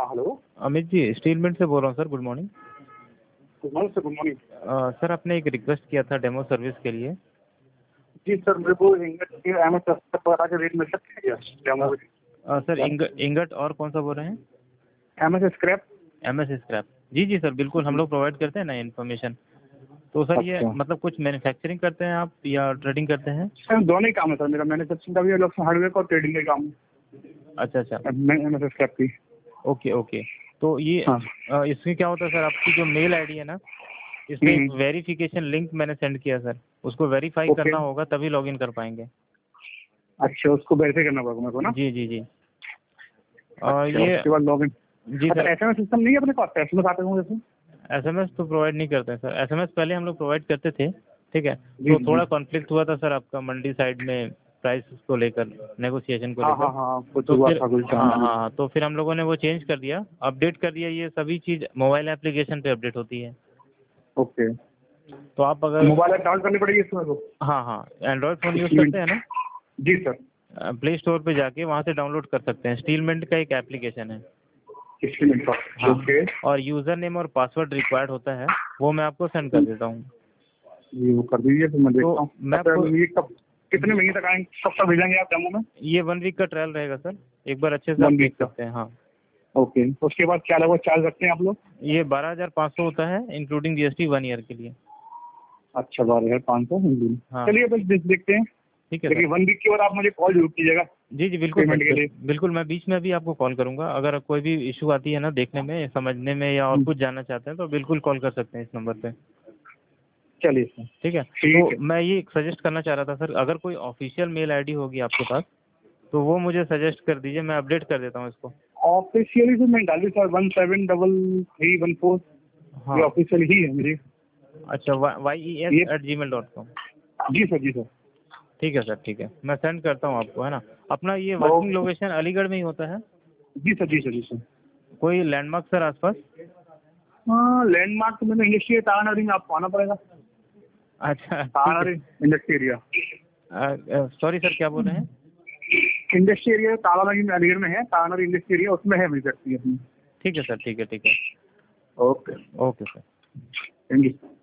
हाँ hello. Amit ji steel mint से बोल रहा हूँ sir. Good morning. Good morning sir. Good morning. Sir आपने एक रिक्वेस्ट किया था डेमो सर्विस के लिए। जी सर, मेरे को इंगट के एमएस बता के रेट मिल सकते हैं क्या डेमो? सर इंगट और कौन सा बोल रहे हैं? MS scrap. MS scrap. जी जी सर, बिल्कुल हम लोग प्रोवाइड करते हैं ना इन्फॉर्मेशन। तो सर ये अच्छा मतलब कुछ मैन्युफैक्चरिंग करते हैं आप या ट्रेडिंग करते हैं? सर, दोनों ही काम है सर मेरा। मैन्युफैक्चरिंग का भी अलग से हार्डवेयर का और ट्रेडिंग का काम है। अच्छा अच्छा। एमएस स्क्रैप की। Okay okay. तो ये हाँ। इसमें क्या होता है सर, आपकी जो मेल आईडी है ना, इसमें एक हम्म, वेरिफिकेशन लिंक मैंने सेंड किया सर। उसको वेरीफाई ओके। करना होगा तभी लॉगिन कर पाएंगे। अच्छा, उसको वेरीफाई करना पड़ेगा मेरे को ना? जी जी जी। और अच्छा, ये उसके बाद लॉगिन। जी अच्छा, सर, एसएमएस सिस्टम नहीं है अपने पास? एसएमएस आते होंगे जैसे? एसएमएस तो प्रोवाइड नहीं करते हैं सर। एसएमएस पहले हम लोग प्रोवाइड करते थे, ठीक है। जी तो जी थोड़ा जी। कॉन्फ्लिक्ट हुआ था सर आपका मंडी साइड में, प्राइस को लेकर, नेगोशिएशन को हाँ लेकर। हाँ हाँ, कुछ तो हुआ फिर था कुछ हाँ जाना नहीं। हाँ, तो फिर हम लोगों ने वो चेंज कर दिया, अपडेट कर दिया। ये सभी चीज़ मोबाइल एप्लीकेशन पे अपडेट होती है। ओके। तो आप अगर मोबाइल ऐप डाउनलोड करनी पड़ेगी इसमें तो? हाँ हाँ, एंड्रॉयड फ़ोन यूज़ स्टील। करते हैं ना, जी सर। प्ले स्टोर पे जाके वहाँ से डाउनलोड कर सकते हैं। स्टीलमेंट का एक एप्लीकेशन है। स्टील का। हाँ, ओके। और यूज़र नेम और पासवर्ड रिक्वायर्ड होता है, वो मैं आपको सेंड कर देता हूँ। जी, वो कर दीजिए, फिर मैं तो देखता हूँ। मैं आपको ये कब, कितने महीने तक आएंगे, कब तक भेजेंगे आप डेमो में? ये 1 वीक का ट्रायल रहेगा सर, एक बार अच्छे से आप 1 वीक देख का। सकते हैं। हाँ, ओके, उसके बाद क्या लगभग चार्ज रखते हैं आप लोग? ये 12,500 होता है इंक्लूडिंग जीएसटी 1 ईयर के लिए। अच्छा, 12,500 हिंदी में। हाँ, चलिए बस देखते हैं। ठीक है सर। लेकिन 1 वीक के बाद आप मुझे कॉल जरूर कीजिएगा जी जी बिल्कुल पेमेंट के सर, लिए। बिल्कुल मैं बीच में भी आपको कॉल करूंगा। अगर कोई भी इशू आती है ना देखने में, समझने में, या और कुछ जानना चाहते हैं तो बिल्कुल कॉल कर सकते हैं इस नंबर पे। चलिए सर। ठीक है। तो ठीक है। मैं ये सजेस्ट करना चाह रहा था सर, अगर कोई ऑफिशियल मेल आईडी होगी आपके पास तो वो मुझे सजेस्ट कर दीजिए, मैं अपडेट कर देता हूँ इसको। ऑफिशियली तो मैं डाली सर 173314। ये हाँ, ऑफिशियल ही है मेरी। अच्छा, ये yes@gmail.com। जी सर, जी सर। ठीक है सर, ठीक है, मैं सेंड करता हूँ आपको, है ना। अपना ये वर्किंग ओके। लोकेशन अलीगढ़ में ही होता है? जी सर, जी सर, जी सर। कोई लैंडमार्क सर आसपास? हाँ, लैंडमार्क तो मैंने इंडस्ट्री तानारी में आपको आना पड़ेगा। अच्छा ठीक तानारी इंडस्ट्री एरिया। है। सॉरी सर, क्या बोल रहे हैं? इंडस्ट्री एरिया तालानगरी में, अलीगढ़ में है। तानारी इंडस्ट्री एरिया, उसमें है मेरी फैक्ट्री अपनी। ठीक है सर, ठीक है, ठीक है। Okay. Okay sir. Thank you.